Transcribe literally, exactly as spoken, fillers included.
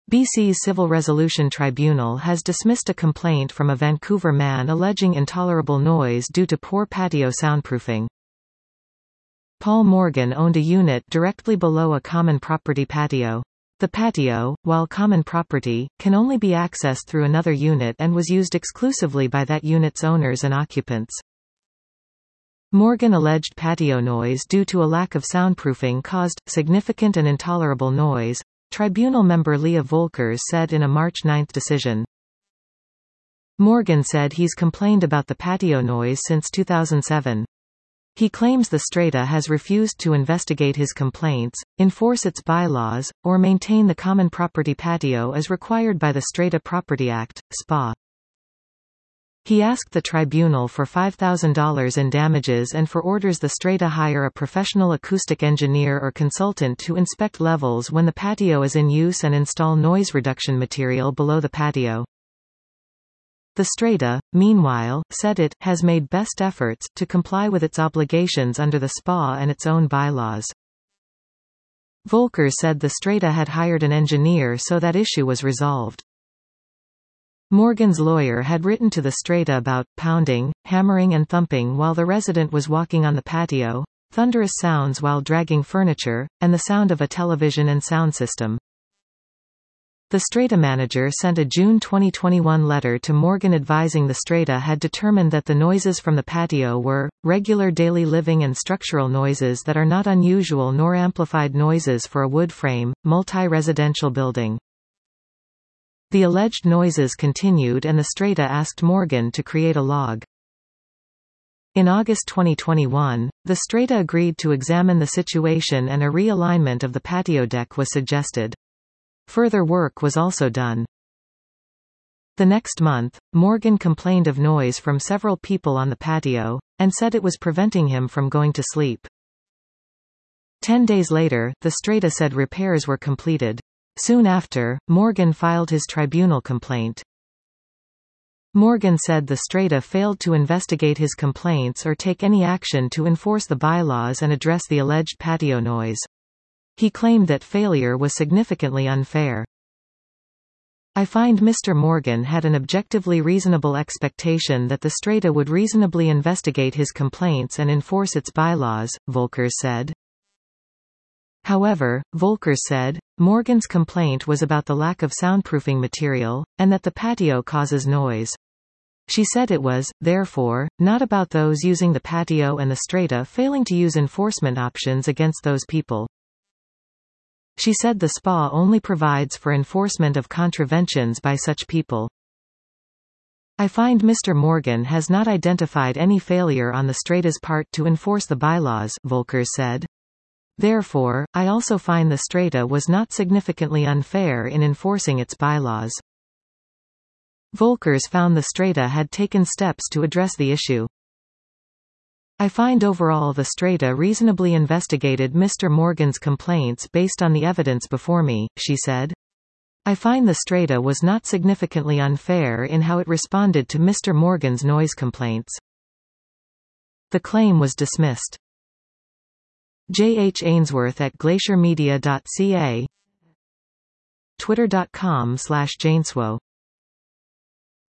B C's Civil Resolution Tribunal has dismissed a complaint from a Vancouver man alleging intolerable noise due to poor patio soundproofing. Paul Morgan owned a unit directly below a common property patio. The patio, while common property, can only be accessed through another unit and was used exclusively by that unit's owners and occupants. Morgan alleged patio noise due to a lack of soundproofing caused significant and intolerable noise, tribunal member Leah Volkers said in a March ninth decision. Morgan said he's complained about the patio noise since two thousand seven. He claims the Strata has refused to investigate his complaints, enforce its bylaws, or maintain the common property patio as required by the Strata Property Act, S P A. He asked the tribunal for five thousand dollars in damages and for orders the Strata hire a professional acoustic engineer or consultant to inspect levels when the patio is in use and install noise reduction material below the patio. The Strata, meanwhile, said it has made best efforts to comply with its obligations under the S P A and its own bylaws. Volkers said the Strata had hired an engineer so that issue was resolved. Morgan's lawyer had written to the Strata about pounding, hammering and thumping while the resident was walking on the patio, thunderous sounds while dragging furniture, and the sound of a television and sound system. The Strata manager sent a June twenty twenty-one letter to Morgan advising the Strata had determined that the noises from the patio were regular daily living and structural noises that are not unusual nor amplified noises for a wood frame, multi-residential building. The alleged noises continued and the Strata asked Morgan to create a log. In August twenty twenty-one, the Strata agreed to examine the situation and a realignment of the patio deck was suggested. Further work was also done. The next month, Morgan complained of noise from several people on the patio, and said it was preventing him from going to sleep. Ten days later, the Strata said repairs were completed. Soon after, Morgan filed his tribunal complaint. Morgan said the Strata failed to investigate his complaints or take any action to enforce the bylaws and address the alleged patio noise. He claimed that failure was significantly unfair. I find Mister Morgan had an objectively reasonable expectation that the Strata would reasonably investigate his complaints and enforce its bylaws, Volkers said. However, Volkers said, Morgan's complaint was about the lack of soundproofing material, and that the patio causes noise. She said it was, therefore, not about those using the patio and the Strata failing to use enforcement options against those people. She said the S P A only provides for enforcement of contraventions by such people. I find Mister Morgan has not identified any failure on the Strata's part to enforce the bylaws, Volkers said. Therefore, I also find the Strata was not significantly unfair in enforcing its bylaws. Volkers found the Strata had taken steps to address the issue. I find overall the Strata reasonably investigated Mister Morgan's complaints based on the evidence before me, she said. I find the Strata was not significantly unfair in how it responded to Mister Morgan's noise complaints. The claim was dismissed. J H Ainsworth at glacier media dot c a, twitter dot com slash Jainswo